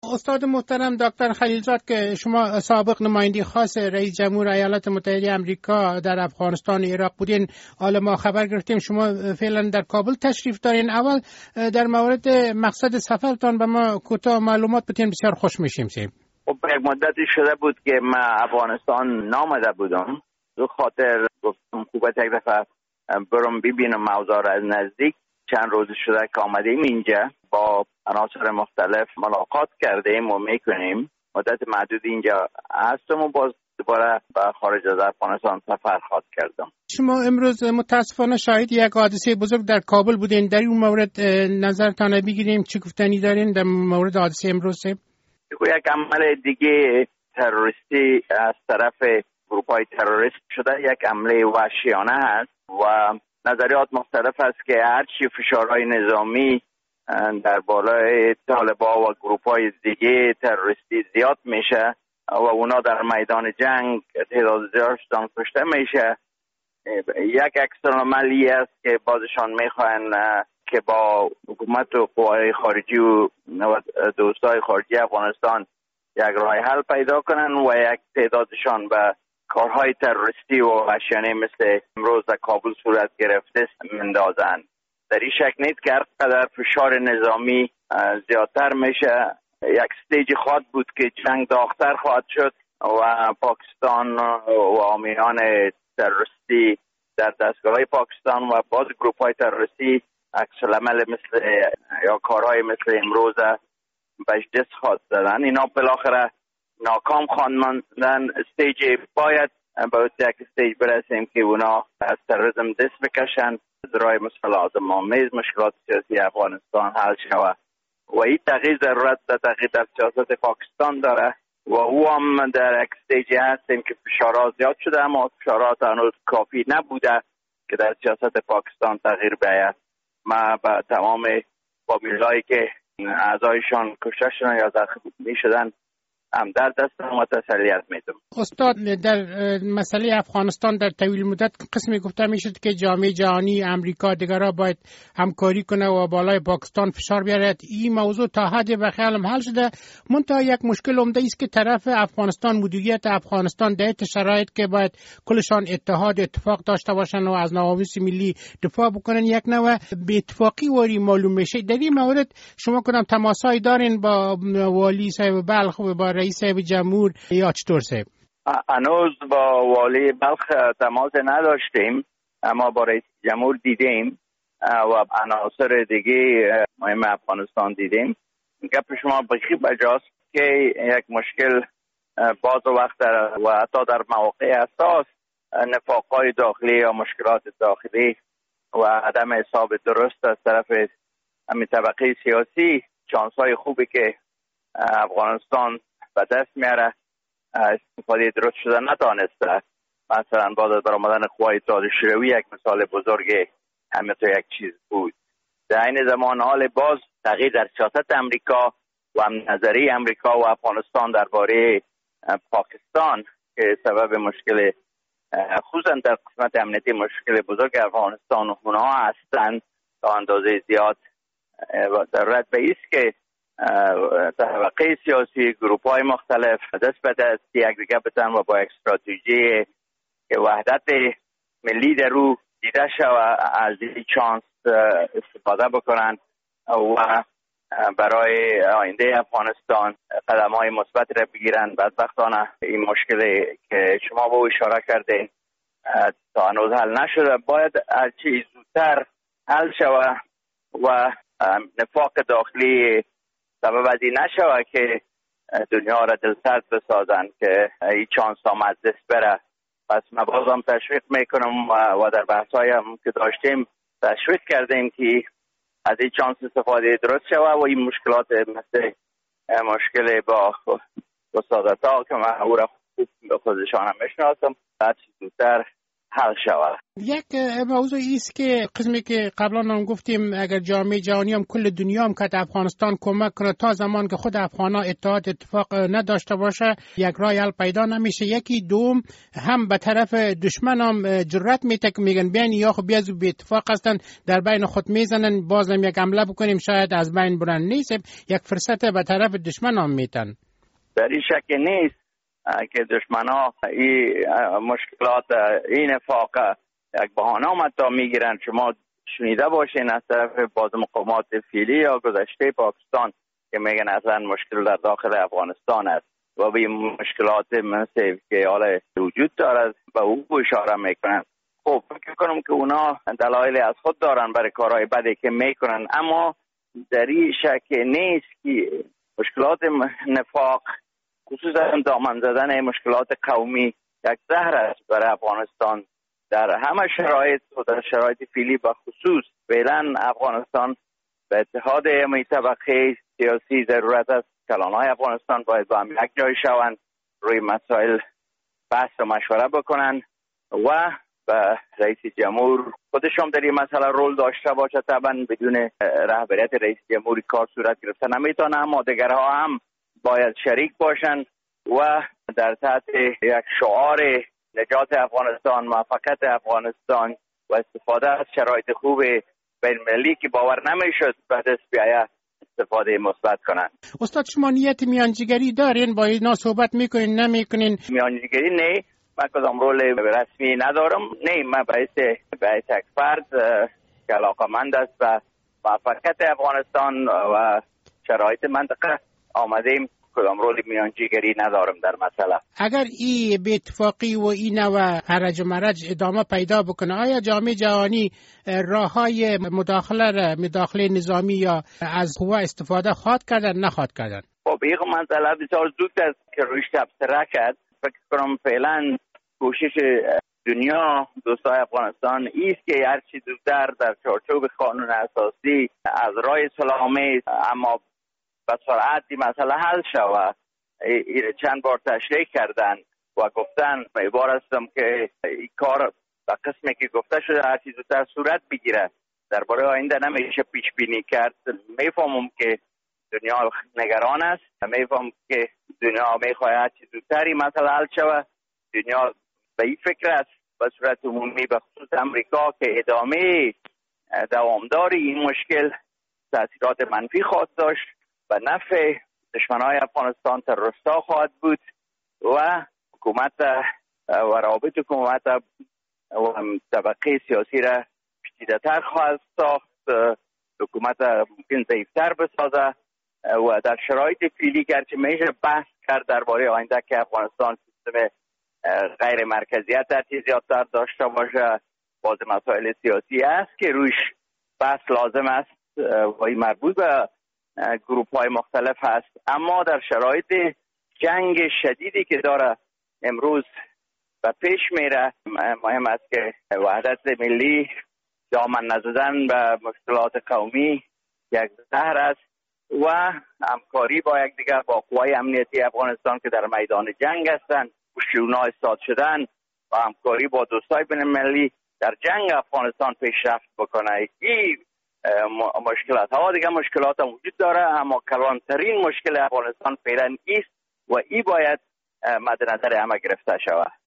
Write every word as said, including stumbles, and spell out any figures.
استاد محترم دکتر خلیلزاد که شما سابق نماینده خاص رئیس جمهور ایالات متحده آمریکا در افغانستان و عراق بودین، حالا ما خبر گرفتیم شما فعلا در کابل تشریف دارین. اول در مورد مقصد سفرتان به ما کوتاه معلومات بدین، بسیار خوش میشیم. خب یک مدتی شده بود که من افغانستان نامده بودم، دو خاطر گفتم خوبه یک دفعه برم ببینم موضوع را از نزدیک. چند روز شده که آمدیم اینجا، با عناصر مختلف ملاقات کردیم و میکنیم. مدت معدود اینجا هستم و باز دوباره به خارج از افغانستان سفر خواهد کردم. شما امروز متاسفانه شاهد یک حادثه بزرگ در کابل بودین، در این مورد نظرتان بگیریم، چی گفتنی دارین در مورد حادثه امروز؟ یک عمل دیگه تروریستی از طرف گروه‌های تروریست شده، یک عمل وحشیانه است و نظریات مختلف است که هرچی فشارهای نظامی در بالای طالبان و گروه‌های دیگه تروریستی زیاد میشه و اونا در میدان جنگ تعداد زیادشان کشته میشه، یک عکس‌العملی است که بازشان میخواین که با حکومت و قوای خارجی و دوستای خارجی افغانستان یک راه حل پیدا کنن و یک تعدادشان به کارهای تروریستی و وحشیانه مثل امروز در کابل صورت گرفته مندازن. در این شک نیست که هر قدر فشار نظامی زیادتر میشه، یک استیج خواهد بود که جنگ داغ‌تر خواهد شد و پاکستان و حامیان تروریستی در دستگاه‌های پاکستان و باز گروه‌های تروریستی عکس‌العمل مثل یا کارهای مثل امروز بهش دست خواهد زدن. اینا بالاخره ناکام خواندن. استیج باید به یک استیج برسیم که اونا از تروریسم دست بکشن، ذرای مسئلات آمیز مشکلات سیاسی افغانستان حل شود و این تغییر ضرورت در تغییر در سیاست پاکستان داره و او هم در یک استیجی هستیم که فشارات زیاد شده اما فشارات هنوز کافی نبوده که در سیاست پاکستان تغییر بیاید. ما با تمام فامیلایی که اعضایشان کشته شدن یا زخمی شدن هم در دست و تسلیت میدم. استاد، در مسئله افغانستان در طویل مدت قسمی گفته میشد که جامعه جهانی، امریکا دیگرها باید همکاری کنه و بالای پاکستان فشار بیارد. این موضوع تا حد به خیالم حل شده، منتها یک مشکل عمده است که طرف افغانستان، مدیریت افغانستان در شرایط که باید کلشان اتحاد اتفاق داشته باشن و از نوامیس ملی دفاع بکنن، یک نوع بی اتفاقی واری معلوم میشه. در این مورد شما کدام تماسایی دارین با والی صاحب بلخ و با رئیس صاحب جمهور یا چطور صاحب؟ هنوز با والی بلخ تماس نداشتیم اما با رئیس جمهور دیدیم و عناصر دیگه مهم افغانستان دیدیم. گپ شما بخی بجاست که یک مشکل بعض وقت در و حتی در مواقع اساس نفاقهای داخلی یا مشکلات داخلی و عدم حساب درست از طرف همین طبقه سیاسی، چانس‌های خوبی که افغانستان به دست میاره استفاده درست شده نتانسته. مثلا بعد از برآمدن قوای اتحاد شوروی یک مثال بزرگ همه تو یک چیز بود. در این زمان حال باز تغییر در سیاست امریکا و هم نظری امریکا و افغانستان درباره پاکستان که سبب مشکل خصوصا در قسمت امنیتی مشکل بزرگ افغانستان و اونها هستند تا اندازه زیاد ضرورت به ایست که طبقه سیاسی، گروه‌های مختلف دست به دست یک دیگه بتن و با استراتژی که وحدت ملی در رو دیده شود از این چانس استفاده بکنند و برای آینده افغانستان قدم‌های مثبت را بگیرند. بدبختانه این مشکلی که شما به اشاره کردین تا هنوز حل نشده، باید هرچی زودتر حل شود و نفاق داخلی سبب از این نشود که دنیا را دلسرد بسازن که این چانس آمد دست بره. پس ما بازم تشویق میکنم و در بحث‌های هم که داشتیم تشویق کردیم که از این چانس استفاده درست شود و این مشکلات مثل مشکل با وسادت‌ها که من او را خوب به خودشان هم میشناسم هرچی زودتر حل شود. یک موضوع ایست که قسمی که قبلا هم گفتیم اگر جامعه جهانی هم کل دنیا هم که افغانستان کمک کنه تا زمان که خود افغانا اتحاد اتفاق نداشته باشه یک راه حل پیدا نمیشه. یکی دوم هم به طرف دشمن هم جرأت میته که میگن بیان یا خب بیازو به اتفاق هستن در بین خود میزنن بازم یک حمله بکنیم شاید از بین برن. نیست یک فرصت به طرف دشمن هم میتن. در این شک نیست که دشمن ها این مشکلات این نفاق یک بهانه آمد تا میگیرن. شما شنیده باشین از طرف باز مقامات فعلی یا گذشته پاکستان که میگن اصلا مشکل در داخل افغانستان است و به مشکلات مثل که حالا وجود دارد و او اشاره میکنن. خب فکر کنم که اونا دلایل از خود دارن برای کارهای بدی که میکنن، اما در این شک نیست که مشکلات نفاق خصوصا دامن زدن مشکلات قومی یک زهر است برای افغانستان در همه شرایط و در شرایط فعلی به خصوص. فعلا افغانستان به اتحاد همه طبقه سیاسی ضرورت است. کلانهای افغانستان باید با هم یک جای شوند، روی مسائل بحث و مشوره بکنن و به رئیس جمهور خودشون در این مسئله رول داشته باشه. طبعا بدون رهبریت رئیس جمهور کار صورت گرفته نمیتونه، اما دیگرها هم باید شریک باشن و در تحت یک شعار نجات افغانستان، موفقیت افغانستان و استفاده از شرایط خوب بین‌المللی که باور نمیشد به دست بیاید استفاده مثبت کنند. استاد شما نیت میانجیگری دارین؟ با اینا صحبت میکنین نمیکنین؟ میانجیگری نه، من کدام رول رسمی ندارم. نه، من باعث باعث یک فرد که علاقه‌مند است به موفقیت افغانستان و شرایط منطقه آمدیم. کدام رول میانجیگری ندارم در مسئله. اگر این به اتفاقی و این و هرج و مرج ادامه پیدا بکنه، آیا جامعه جهانی راههای مداخله مداخله نظامی یا از قوا استفاده خواهد کردن نخواهد کردن؟ خب این مسئله بسیار زود است که روش تبصره کرد. فکر کنم فعلا کوشش دنیا دوستای افغانستان ایست که هرچی زودتر در چارچوب قانون اساسی از راه سلامی اما به سرعت این مسئله حل شود. این چند بار تشریح کردن و گفتن امیدوار هستم که این کار به قسمی که گفته شده هرچی زودتر صورت بگیره. درباره آینده نمیشه پیش بینی کرد. میفهمم که دنیا نگران است، میفهمم که دنیا میخواد هرچی زودتر این مسئله حل شود. دنیا به این فکر است به صورت عمومی به خصوص امریکا که ادامه دوامدار این مشکل تاثیرات منفی خواهد داشت و نفع دشمنای افغانستان تروریستا خواهد بود و حکومت و روابط حکومت و طبقه سیاسی را پیچیده‌تر خواهد ساخت. حکومت ممکن ضعیف‌تر بسازه و در شرایط فعلی گرچه میشه بحث کرد درباره آینده که افغانستان سیستم غیر مرکزیت در زیادتر داشته باشه، باز مسائل سیاسی است که روش بحث لازم است و این مربوط به گروپ های مختلف هست. اما در شرایط جنگ شدیدی که داره امروز و پیش میره مهم است که وحدت ملی، دامن نزدن به مشکلات قومی یک زهر است و همکاری با یکدیگر با قوای امنیتی افغانستان که در میدان جنگ هستند اونا استاد شدن و همکاری با دوستای بین المللی در جنگ افغانستان پیشرفت بکنه. این مشکلات ها دیگه مشکلات هم وجود داره، اما کلانترین مشکل افغانستان فعلا است و این باید مد نظر همه گرفته شود.